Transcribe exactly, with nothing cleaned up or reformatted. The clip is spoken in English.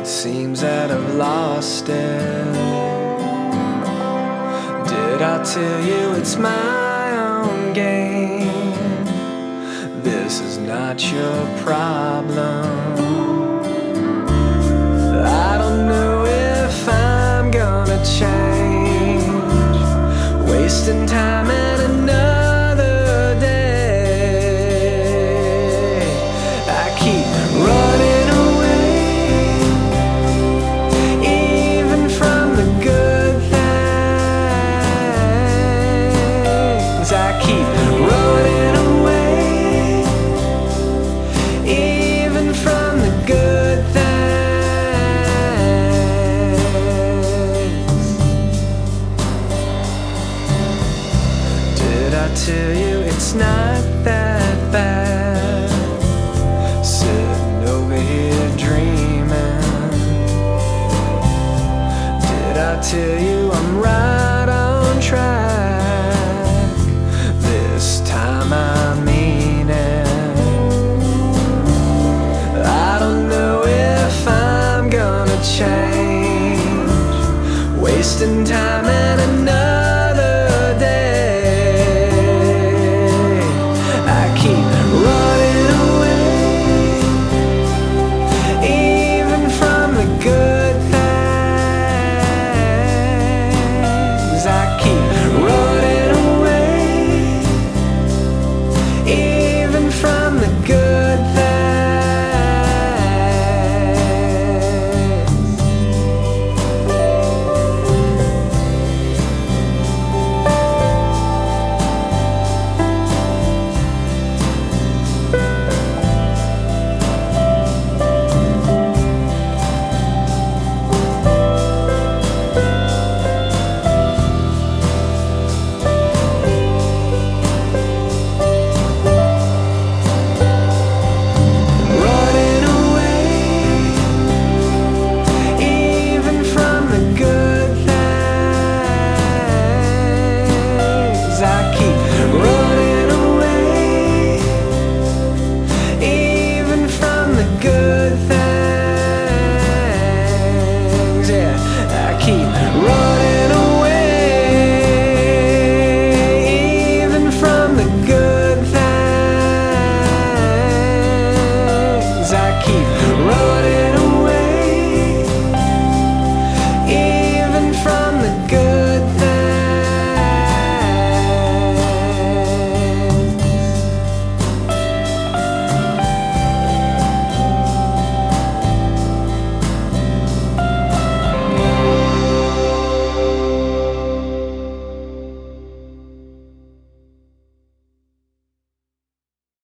it seems that I've lost it. Did I tell you it's my own game? This is not your problem. I don't know if I'm gonna change, wasting time and another day. I keep running away, even from the good things. I keep running away, even from the good things. Did I tell you it's not that bad, sitting over here dreaming? Did I tell you I'm right on track? This time I mean it. I don't know if I'm gonna change, wasting time and another